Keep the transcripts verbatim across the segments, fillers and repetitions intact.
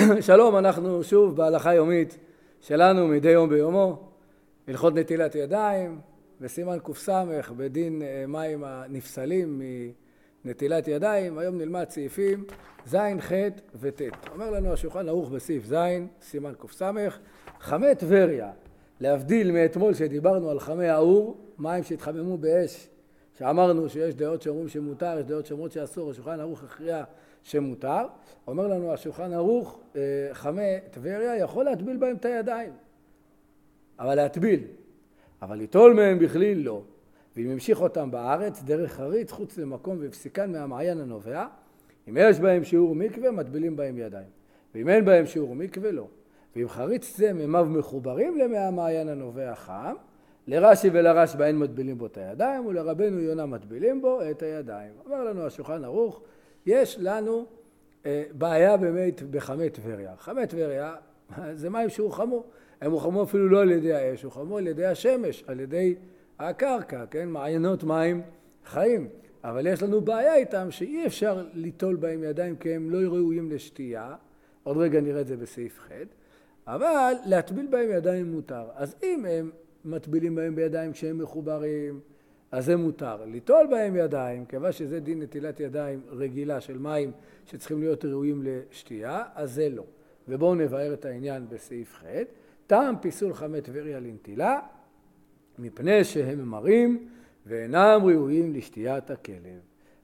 שלום, אנחנו שוב בהלכה יומית שלנו מדי יום ביומו, הלכות נטילת ידיים, בסימן קס"ח בדין מים הנפסלים מנטילת ידיים. היום נלמד סעיפים ז', ח' וט'. אומר לנו השולחן ערוך בסעיף ז', סימן קס"ח, חמי טבריה, להבדיל מאתמול שדיברנו על חמי האור, מים שהתחממו באש, שאמרנו שיש דעות שאומרים שמותר, יש דעות שאומרות שאסור, השולחן ערוך הכריע שמותר. אומר לנו השולחן ערוך, חמי טבריה יכול להטביל בהם את הידיים, אבל להטביל, אבל ליטול מהם בכליל לא. ואם ימשיך אותם בארץ דרך חריץ חוץ למקום והפסיקן מהמעיין הנובע, אם יש בהם שיעור מקווה מטבילים בהם ידיים, ואם אין בהם שיעור מקווה לא. ואם חריץ זה מימיו מחוברים למי המעיין הנובע חם, לרש"י ולרשב"א אין מטבילים בו את הידיים, ולרבנו יונה מטבילים בו את הידיים. אומר לנו השולחן ערוך, יש לנו אה, בעיה באמת בחמי טבריה. חמי טבריה זה מים שהוא חמו, הם הוחמו אפילו לא על ידי האש, הוא חמו על ידי השמש, על ידי הקרקע, כן? מעיינות מים חיים. אבל יש לנו בעיה איתם שאי אפשר ליטול בהם ידיים כי הם לא ראויים לשתייה, עוד רגע נראה את זה בסעיף ח', אבל להטביל בהם ידיים מותר. אז אם הם מטבילים בהם בידיים כשהם מחוברים, אז זה מותר. ליטול בהם ידיים, כיוון שזה דין נטילת ידיים רגילה של מים שצריכים להיות ראויים לשתייה, אז זה לא. ובואו נבהר את העניין בסעיף ח'. טעם פיסול חמי טבריה לנטילה, מפני שהם ממרים ואינם ראויים לשתיית הכלב.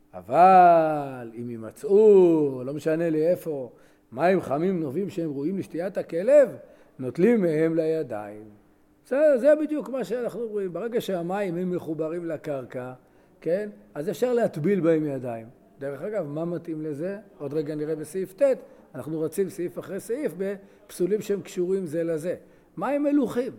אבל אם יימצאו, לא משנה לי איפה, מים חמים נובים שהם ראויים לשתיית הכלב, נוטלים מהם לידיים. זה, זה בדיוק מה שאנחנו רואים. ברגע שהמים הם מחוברים לקרקע, כן? אז אפשר להטביל בהם ידיים. דרך אגב, מה מתאים לזה? עוד רגע נראה בסעיף ט', אנחנו רצים סעיף אחרי סעיף בפסולים שהם קשורים זה לזה. מים מלוחים.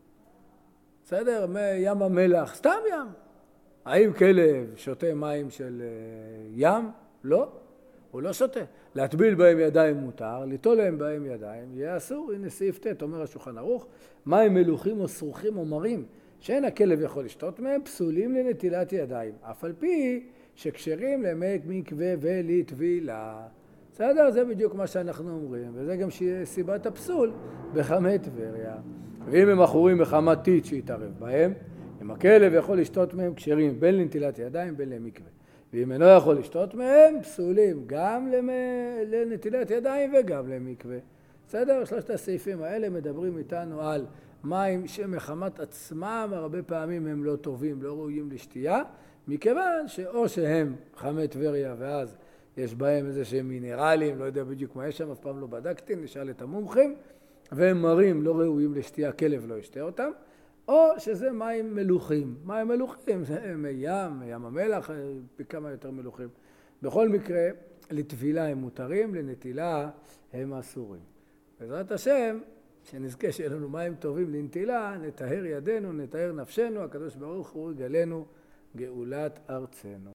בסדר? מים המלח, סתם ים. האם כלב שותה מים של ים? לא. הוא לא שותה. להטביל בהם ידיים מותר, ליטול להם בהם ידיים, יהיה אסור. הנה סעיף ט' אומר השולחן ערוך, מים מלוחים או סרוכים או מרים, שאין הכלב יכול לשתות מהם, פסולים לנטילת ידיים, אף על פי שקשרים למי מקווה ולטבילה. בסדר? זה בדיוק מה שאנחנו אומרים, וזה גם סיבת הפסול בחמי טבריה. ואם הם אחורים בחמת טיט שיתערב בהם, אם הכלב יכול לשתות מהם כשרים בין לנטילת ידיים בין למקווה. ואם אינו יכול לשתות מהם, פסולים גם לנטילת ידיים וגם למקווה. בסדר? שלושת הסעיפים האלה מדברים איתנו על מים שמחמת עצמם הרבה פעמים הם לא טובים, לא ראויים לשתייה, מכיוון שאו שהם חמי טבריה ואז יש בהם איזה שהם מינרלים, לא יודע בדיוק מה יש שם, אף פעם לא בדקתי, נשאל את המומחים, והם מרים לא ראויים לשתייה, כלב לא ישתה אותם, או שזה מים מלוחים. מים מלוחים זה מי ים, ים המלח, בכמה יותר מלוחים. בכל מקרה, לטבילה הם מותרים, לנטילה הם אסורים. בעזרת השם, שנזכה שיהיה לנו מים טובים לנטילה, נטהר ידינו, נטהר נפשנו, הקדוש ברוך הוא יגלנו גאולת ארצנו.